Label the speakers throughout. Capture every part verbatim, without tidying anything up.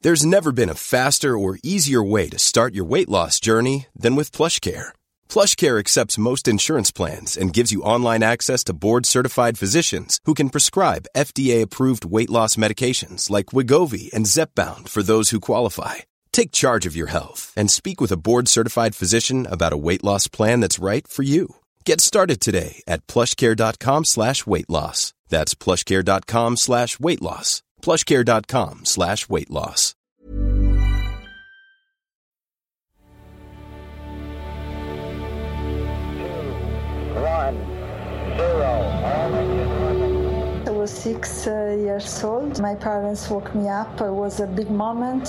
Speaker 1: There's never been a faster or easier way to start your weight loss journey than with PlushCare. PlushCare accepts most insurance plans and gives you online access to board-certified physicians who can prescribe F D A-approved weight loss medications like Wegovy and Zepbound for those who qualify. Take charge of your health and speak with a board-certified physician about a weight loss plan that's right for you. Get started today at plushcare.com slash weight loss. That's plushcare.com slash weight loss. plushcare.com slash weight loss.
Speaker 2: One, zero.
Speaker 3: I was six uh, years old. My parents woke me up. It was a big moment.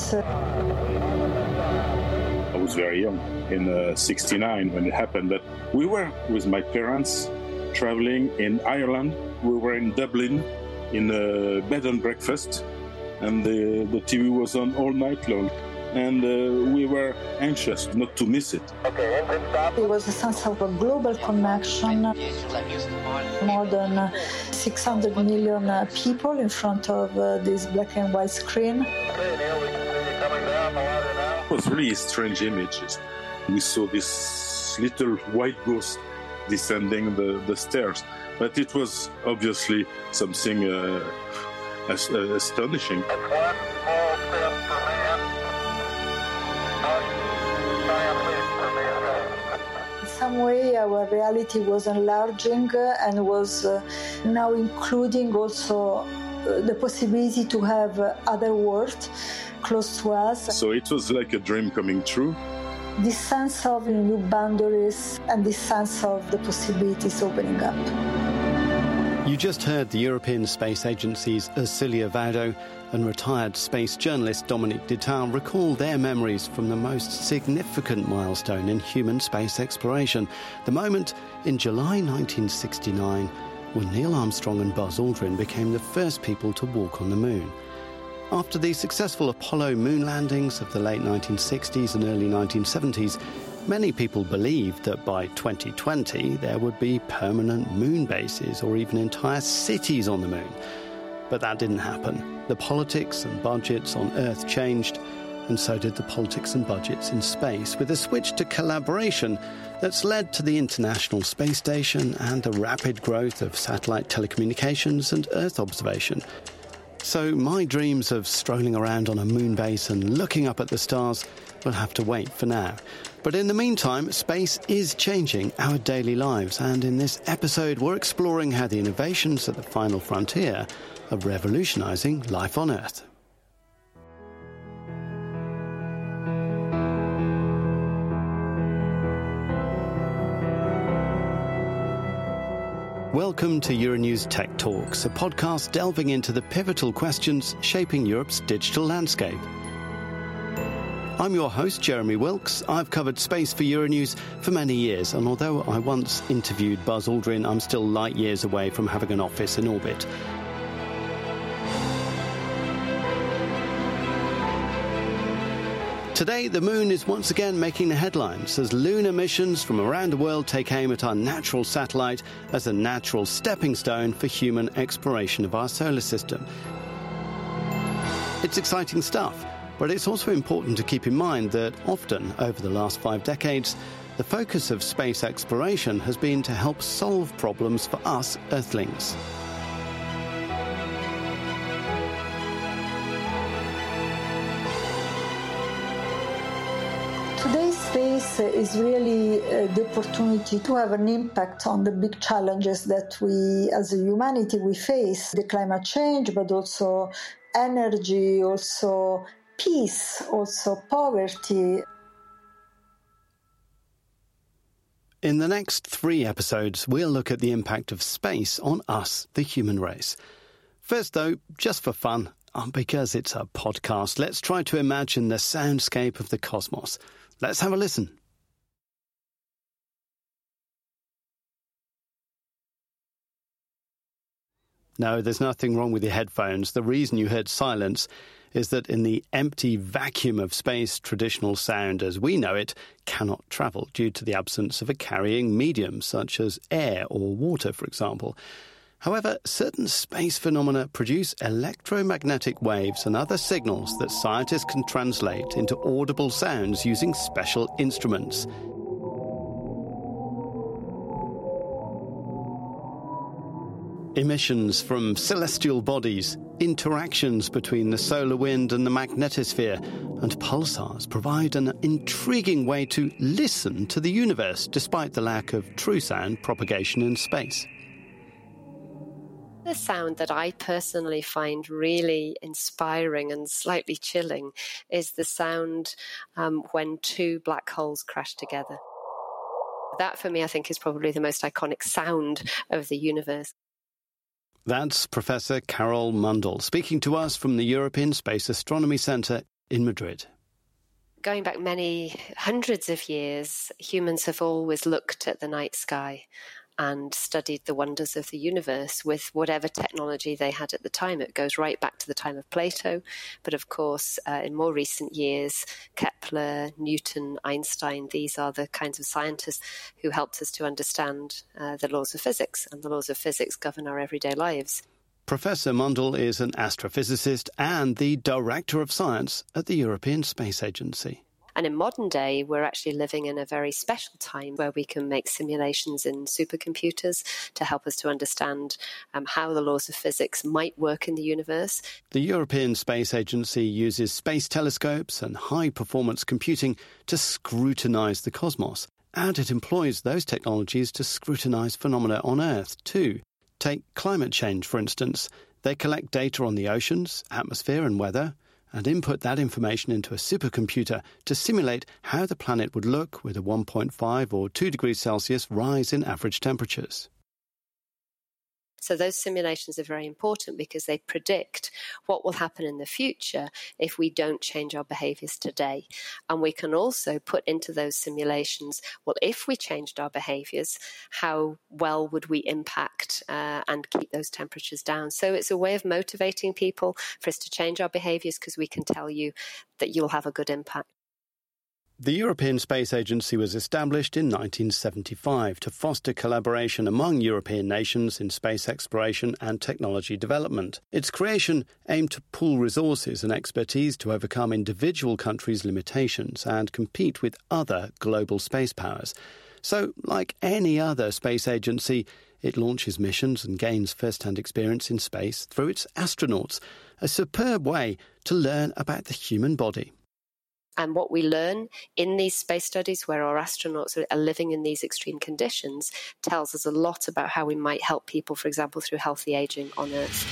Speaker 4: I was very young, in uh, sixty-nine when it happened, but we were with my parents traveling in Ireland. We were in Dublin in a bed and breakfast, and the, the T V was on all night long. And uh, we were anxious not to miss it.
Speaker 2: Okay, engine stop.
Speaker 3: It was a sense of a global connection. More than uh, six hundred million uh, people in front of uh, this black and white screen.
Speaker 2: Okay, Neil, we can see you coming down the ladder now.
Speaker 4: It was really strange images. We saw this little white ghost descending the, the stairs. But it was obviously something uh, as, uh, astonishing.
Speaker 2: That's one small step for man.
Speaker 3: In some way, our reality was enlarging uh, and was uh, now including also uh, the possibility to have uh, other worlds close to us.
Speaker 4: So it was like a dream coming true.
Speaker 3: This sense of new boundaries and this sense of the possibilities opening up.
Speaker 5: You just heard the European Space Agency's Ercilia Vaudo and retired space journalist Dominique Dittal recall their memories from the most significant milestone in human space exploration, the moment in July nineteen sixty-nine when Neil Armstrong and Buzz Aldrin became the first people to walk on the moon. After the successful Apollo moon landings of the late nineteen sixties and early nineteen seventies, many people believed that by twenty twenty there would be permanent moon bases or even entire cities on the moon. But that didn't happen. The politics and budgets on Earth changed, and so did the politics and budgets in space, with a switch to collaboration that's led to the International Space Station and the rapid growth of satellite telecommunications and Earth observation. So my dreams of strolling around on a moon base and looking up at the stars will have to wait for now. But in the meantime, space is changing our daily lives, and in this episode we're exploring how the innovations at the final frontier are revolutionising life on Earth. Welcome to Euronews Tech Talks, a podcast delving into the pivotal questions shaping Europe's digital landscape. I'm your host, Jeremy Wilks. I've covered space for Euronews for many years, and although I once interviewed Buzz Aldrin, I'm still light years away from having an office in orbit. Today, the moon is once again making the headlines as lunar missions from around the world take aim at our natural satellite as a natural stepping stone for human exploration of our solar system. It's exciting stuff, but it's also important to keep in mind that often, over the last five decades, the focus of space exploration has been to help solve problems for us Earthlings.
Speaker 3: Today's space is really uh, the opportunity to have an impact on the big challenges that we, as a humanity, we face. The climate change, but also energy, also peace, also poverty.
Speaker 5: In the next three episodes, we'll look at the impact of space on us, the human race. First, though, just for fun, because it's a podcast, let's try to imagine the soundscape of the cosmos. Let's have a listen. No, there's nothing wrong with your headphones. The reason you heard silence is that in the empty vacuum of space, traditional sound as we know it cannot travel due to the absence of a carrying medium, such as air or water, for example. However, certain space phenomena produce electromagnetic waves and other signals that scientists can translate into audible sounds using special instruments. Emissions from celestial bodies, interactions between the solar wind and the magnetosphere, and pulsars provide an intriguing way to listen to the universe despite the lack of true sound propagation in space.
Speaker 6: The sound that I personally find really inspiring and slightly chilling is the sound um, when two black holes crash together. That, for me, I think is probably the most iconic sound of the universe.
Speaker 5: That's Professor Carol Mundell speaking to us from the European Space Astronomy Centre in Madrid.
Speaker 6: Going back many hundreds of years, humans have always looked at the night sky and studied the wonders of the universe with whatever technology they had at the time. It goes right back to the time of Plato. But of course, uh, in more recent years, Kepler, Newton, Einstein, these are the kinds of scientists who helped us to understand uh, the laws of physics, and the laws of physics govern our everyday lives.
Speaker 5: Professor Mundell is an astrophysicist and the Director of Science at the European Space Agency.
Speaker 6: And in modern day, we're actually living in a very special time where we can make simulations in supercomputers to help us to understand um, how the laws of physics might work in the universe.
Speaker 5: The European Space Agency uses space telescopes and high-performance computing to scrutinise the cosmos, and it employs those technologies to scrutinise phenomena on Earth too. Take climate change, for instance. They collect data on the oceans, atmosphere and weather, and input that information into a supercomputer to simulate how the planet would look with a one point five or two degrees Celsius rise in average temperatures.
Speaker 6: So those simulations are very important because they predict what will happen in the future if we don't change our behaviours today. And we can also put into those simulations, well, if we changed our behaviours, how well would we impact uh, and keep those temperatures down? So it's a way of motivating people for us to change our behaviours because we can tell you that you'll have a good impact.
Speaker 5: The European Space Agency was established in nineteen seventy-five to foster collaboration among European nations in space exploration and technology development. Its creation aimed to pool resources and expertise to overcome individual countries' limitations and compete with other global space powers. So, like any other space agency, it launches missions and gains first-hand experience in space through its astronauts, a superb way to learn about the human body.
Speaker 6: And what we learn in these space studies where our astronauts are living in these extreme conditions tells us a lot about how we might help people, for example, through healthy aging on Earth.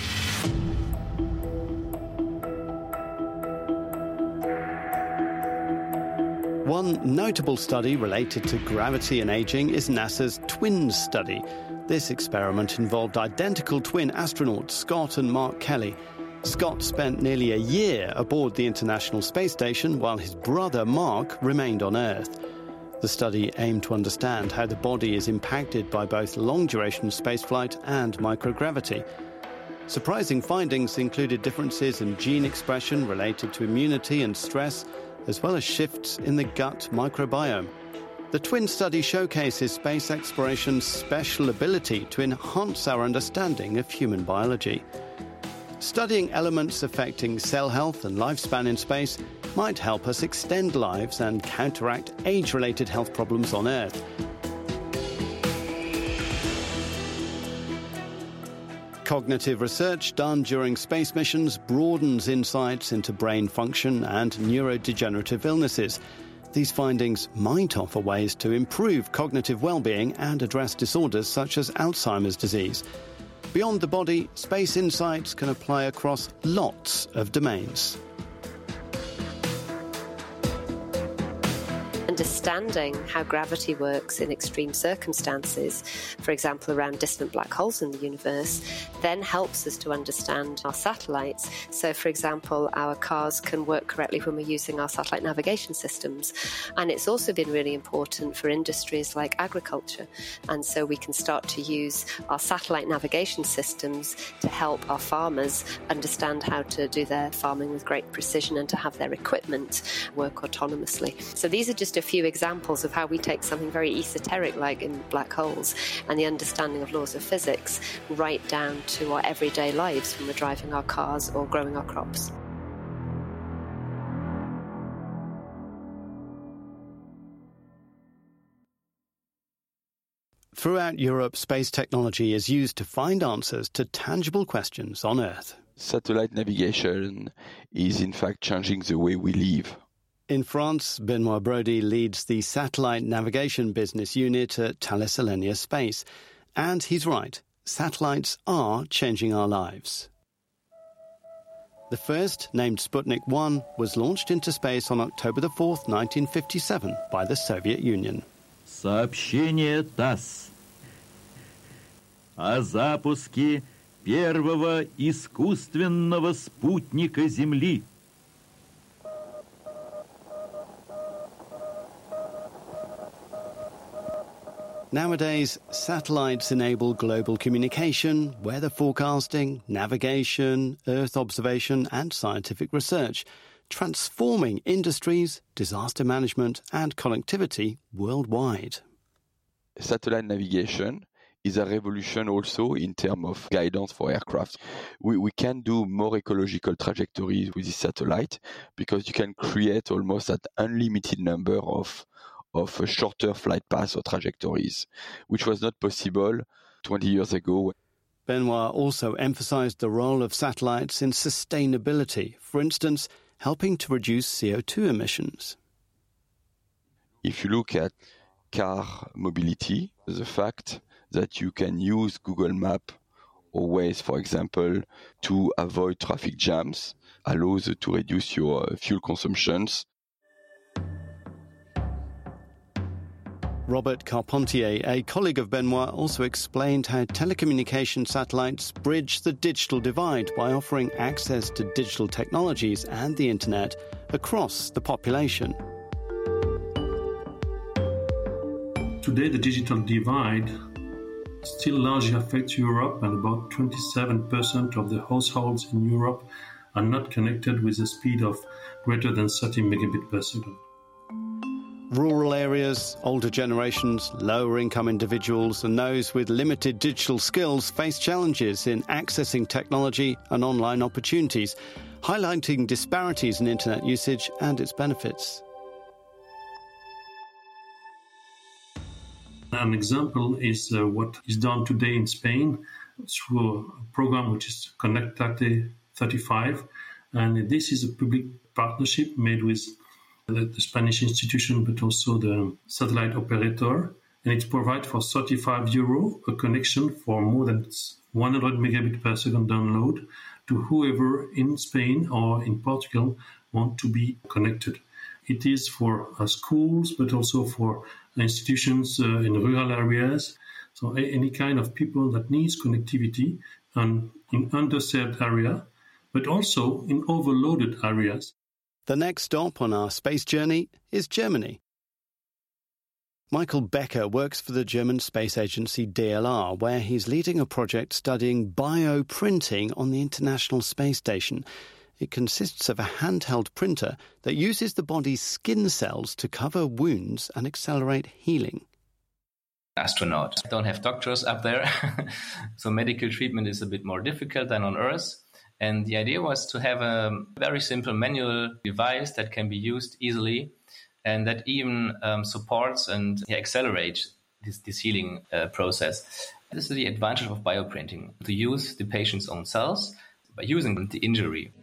Speaker 5: One notable study related to gravity and aging is NASA's TWINS study. This experiment involved identical twin astronauts, Scott and Mark Kelly. Scott spent nearly a year aboard the International Space Station while his brother Mark remained on Earth. The study aimed to understand how the body is impacted by both long-duration spaceflight and microgravity. Surprising findings included differences in gene expression related to immunity and stress, as well as shifts in the gut microbiome. The twin study showcases space exploration's special ability to enhance our understanding of human biology. Studying elements affecting cell health and lifespan in space might help us extend lives and counteract age-related health problems on Earth. Cognitive research done during space missions broadens insights into brain function and neurodegenerative illnesses. These findings might offer ways to improve cognitive well-being and address disorders such as Alzheimer's disease. Beyond the body, space insights can apply across lots of domains.
Speaker 6: Understanding how gravity works in extreme circumstances, for example around distant black holes in the universe, then helps us to understand our satellites. So, for example, our cars can work correctly when we're using our satellite navigation systems. And it's also been really important for industries like agriculture. And so we can start to use our satellite navigation systems to help our farmers understand how to do their farming with great precision and to have their equipment work autonomously. So these are just a few examples of how we take something very esoteric like in black holes and the understanding of laws of physics right down to our everyday lives when we're driving our cars or growing our crops.
Speaker 5: Throughout Europe, space technology is used to find answers to tangible questions on Earth.
Speaker 7: Satellite navigation is in fact changing the way we live.
Speaker 5: In France, Benoit Brody leads the satellite navigation business unit at Thales Alenia Space. And he's right, satellites are changing our lives. The first, named Sputnik one, was launched into space on October the fourth, nineteen fifty-seven by the Soviet Union.
Speaker 8: Сообщение ТАСС о запуске первого искусственного спутника Земли.
Speaker 5: Nowadays, satellites enable global communication, weather forecasting, navigation, Earth observation and scientific research, transforming industries, disaster management and connectivity worldwide.
Speaker 7: Satellite navigation is a revolution also in terms of guidance for aircraft. We, we can do more ecological trajectories with this satellite because you can create almost an unlimited number of, of shorter flight paths or trajectories, which was not possible twenty years ago.
Speaker 5: Benoit also emphasized the role of satellites in sustainability, for instance, helping to reduce C O two emissions.
Speaker 7: If you look at car mobility, the fact that you can use Google Maps or Waze, for example, to avoid traffic jams, allows to reduce your fuel consumptions.
Speaker 5: Robert Carpentier, a colleague of Benoit, also explained how telecommunication satellites bridge the digital divide by offering access to digital technologies and the internet across the population.
Speaker 9: Today, the digital divide still largely affects Europe, and about twenty-seven percent of the households in Europe are not connected with a speed of greater than thirty megabits per second.
Speaker 5: Rural areas, older generations, lower-income individuals and those with limited digital skills face challenges in accessing technology and online opportunities, highlighting disparities in internet usage and its benefits.
Speaker 9: An example is uh, what is done today in Spain through a program which is Conectate thirty-five, and this is a public partnership made with the, the Spanish institution but also the satellite operator, and it provides for thirty-five euro a connection for more than one hundred megabits per second download to whoever in Spain or in Portugal want to be connected. It is for uh, schools, but also for institutions uh, in rural areas. So a- any kind of people that needs connectivity and in underserved area, but also in overloaded areas.
Speaker 5: The next stop on our space journey is Germany. Michael Becker works for the German space agency D L R, where he's leading a project studying bioprinting on the International Space Station. It consists of a handheld printer that uses the body's skin cells to cover wounds and accelerate healing.
Speaker 10: Astronauts don't have doctors up there, so medical treatment is a bit more difficult than on Earth. And the idea was to have a very simple manual device that can be used easily and that even um, supports and yeah, accelerates this, this healing uh, process. This is the advantage of bioprinting, to use the patient's own cells by using the injury.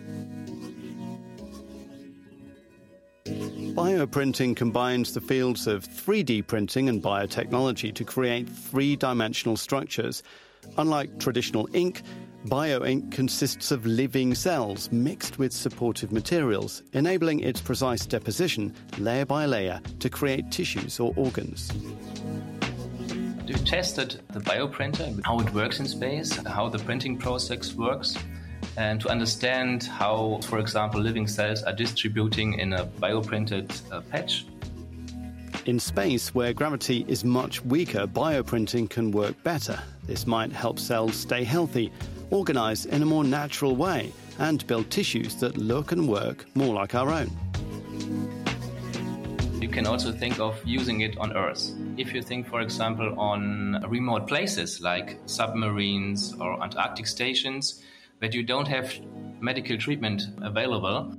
Speaker 5: Bioprinting combines the fields of three D printing and biotechnology to create three-dimensional structures. Unlike traditional ink, bioink consists of living cells mixed with supportive materials, enabling its precise deposition, layer by layer, to create tissues or organs.
Speaker 10: We've tested the bioprinter, how it works in space, how the printing process works, and to understand how, for example, living cells are distributing in a bioprinted uh, patch.
Speaker 5: In space, where gravity is much weaker, bioprinting can work better. This might help cells stay healthy, organize in a more natural way, and build tissues that look and work more like our own.
Speaker 10: You can also think of using it on Earth. If you think, for example, on remote places like submarines or Antarctic stations, that you don't have medical treatment available.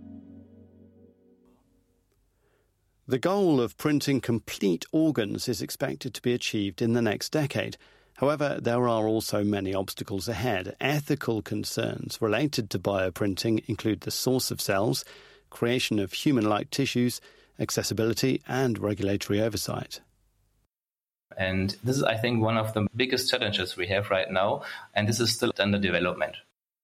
Speaker 5: The goal of printing complete organs is expected to be achieved in the next decade. However, there are also many obstacles ahead. Ethical concerns related to bioprinting include the source of cells, creation of human-like tissues, accessibility and regulatory oversight.
Speaker 10: And this is, I think, one of the biggest challenges we have right now, and this is still under development.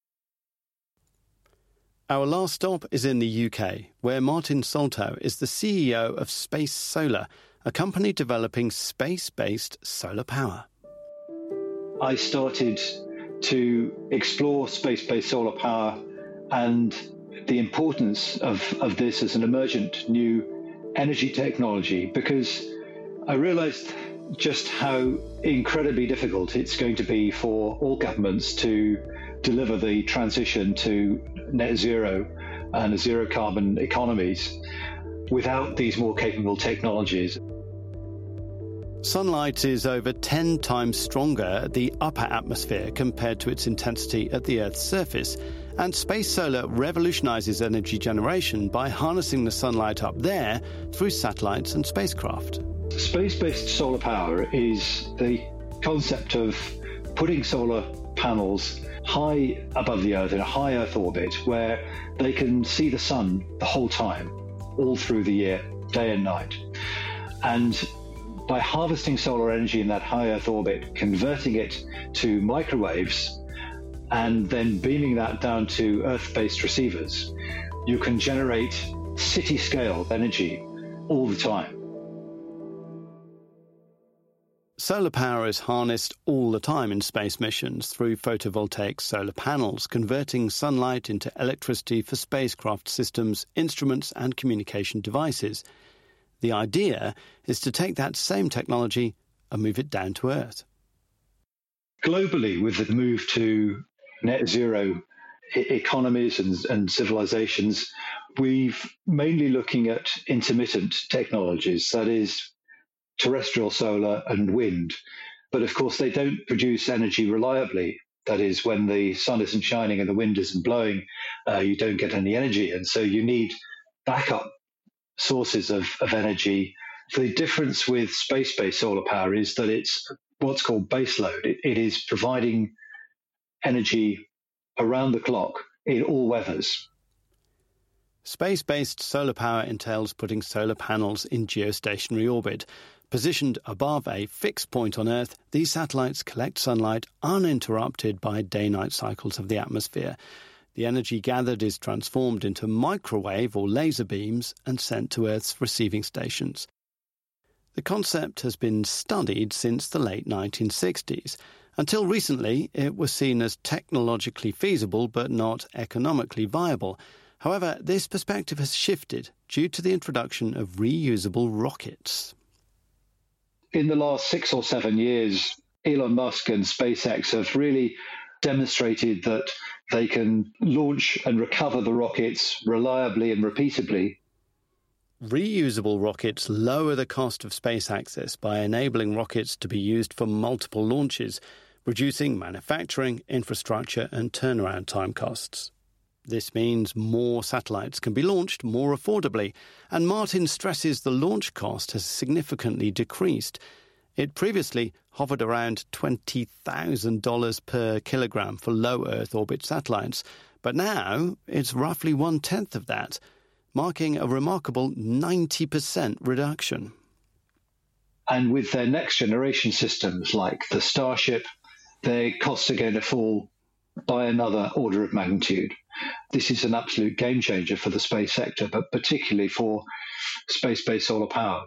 Speaker 5: Our last stop is in the U K, where Martin Soltau is the C E O of Space Solar, a company developing space-based solar power.
Speaker 11: I started to explore space-based solar power and the importance of, of this as an emergent new energy technology, because I realized just how incredibly difficult it's going to be for all governments to deliver the transition to net zero and zero carbon economies without these more capable technologies.
Speaker 5: Sunlight is over ten times stronger at the upper atmosphere compared to its intensity at the Earth's surface, and space solar revolutionises energy generation by harnessing the sunlight up there through satellites and spacecraft.
Speaker 11: Space-based solar power is the concept of putting solar panels high above the Earth in a high Earth orbit where they can see the sun the whole time, all through the year, day and night. And by harvesting solar energy in that high Earth orbit, converting it to microwaves, and then beaming that down to Earth-based receivers, you can generate city-scale energy all the time.
Speaker 5: Solar power is harnessed all the time in space missions through photovoltaic solar panels, converting sunlight into electricity for spacecraft systems, instruments and communication devices. The idea is to take that same technology and move it down to Earth.
Speaker 11: Globally, with the move to net zero e- economies and, and civilizations, we've mainly looking at intermittent technologies, that is, terrestrial solar and wind. But of course, they don't produce energy reliably. That is, when the sun isn't shining and the wind isn't blowing, uh, you don't get any energy. And so you need backup sources of, of energy. The difference with space-based solar power is that it's what's called baseload. It, it is providing energy around the clock in all weathers.
Speaker 5: Space-based solar power entails putting solar panels in geostationary orbit. Positioned above a fixed point on Earth, these satellites collect sunlight uninterrupted by day-night cycles of the atmosphere. The energy gathered is transformed into microwave or laser beams and sent to Earth's receiving stations. The concept has been studied since the late nineteen sixties. Until recently, it was seen as technologically feasible but not economically viable. However, this perspective has shifted due to the introduction of reusable rockets.
Speaker 11: In the last six or seven years, Elon Musk and SpaceX have really demonstrated that they can launch and recover the rockets reliably and repeatably.
Speaker 5: Reusable rockets lower the cost of space access by enabling rockets to be used for multiple launches, reducing manufacturing, infrastructure and turnaround time costs. This means more satellites can be launched more affordably, and Martin stresses the launch cost has significantly decreased. It previously hovered around twenty thousand dollars per kilogram for low Earth orbit satellites, but now it's roughly one-tenth of that, marking a remarkable ninety percent reduction.
Speaker 11: And with their next generation systems like the Starship, their costs are going to fall by another order of magnitude. This is an absolute game changer for the space sector, but particularly for space-based solar power.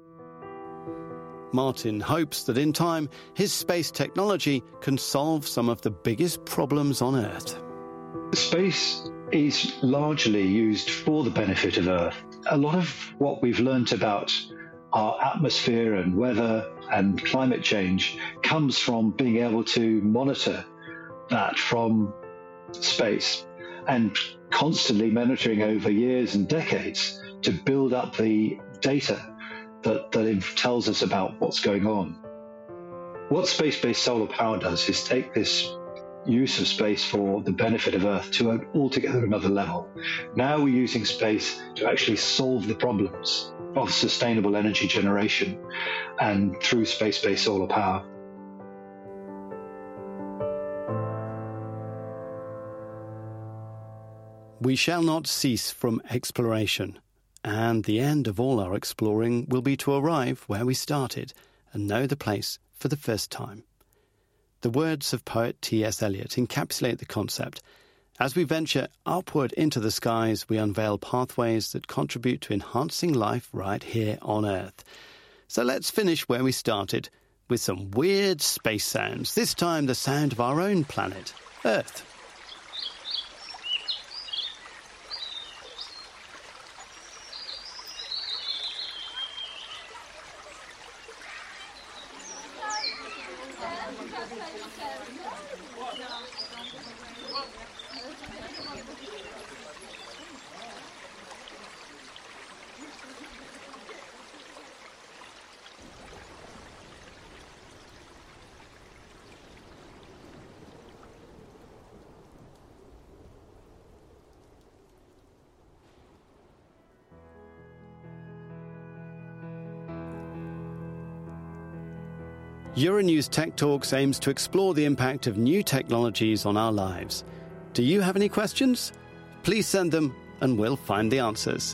Speaker 5: Martin hopes that in time, his space technology can solve some of the biggest problems on Earth.
Speaker 11: Space is largely used for the benefit of Earth. A lot of what we've learnt about our atmosphere and weather and climate change comes from being able to monitor that from space and constantly monitoring over years and decades to build up the data that, that it tells us about what's going on. What space-based solar power does is take this use of space for the benefit of Earth to an altogether another level. Now we're using space to actually solve the problems of sustainable energy generation and through space-based solar power.
Speaker 5: We shall not cease from exploration, and the end of all our exploring will be to arrive where we started and know the place for the first time. The words of poet T S Eliot encapsulate the concept. As we venture upward into the skies, we unveil pathways that contribute to enhancing life right here on Earth. So let's finish where we started, with some weird space sounds, this time the sound of our own planet, Earth. Euronews Tech Talks aims to explore the impact of new technologies on our lives. Do you have any questions? Please send them and we'll find the answers.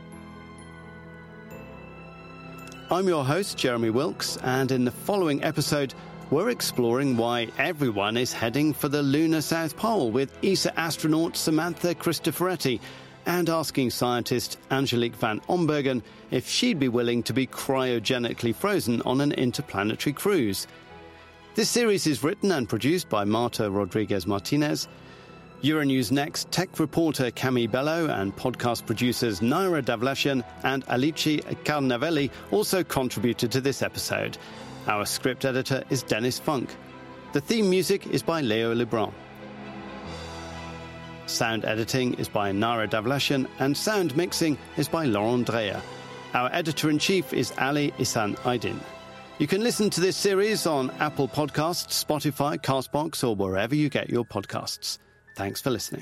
Speaker 5: I'm your host, Jeremy Wilks, and in the following episode, we're exploring why everyone is heading for the lunar South Pole with E S A astronaut Samantha Cristoforetti, and asking scientist Angelique van Ombergen if she'd be willing to be cryogenically frozen on an interplanetary cruise. This series is written and produced by Marta Rodriguez Martinez. Euronews Next tech reporter Camille Bello and podcast producers Naira Davletian and Alici Carnavelli also contributed to this episode. Our script editor is Dennis Funk. The theme music is by Leo Lebrun. Sound editing is by Naira Davletian and sound mixing is by Laurent Dreher. Our editor-in-chief is Ali Ihsan Aydin. You can listen to this series on Apple Podcasts, Spotify, Castbox, or wherever you get your podcasts. Thanks for listening.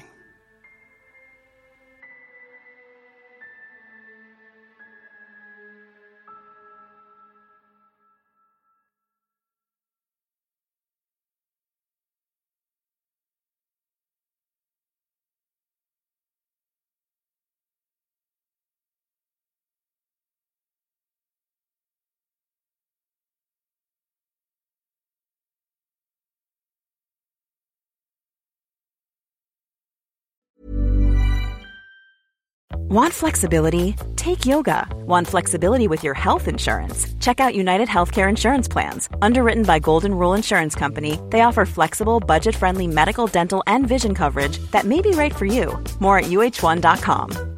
Speaker 12: Want flexibility? Take yoga. Want flexibility with your health insurance? Check out United Healthcare Insurance Plans. Underwritten by Golden Rule Insurance Company, they offer flexible, budget-friendly medical, dental, and vision coverage that may be right for you. More at U H one dot com.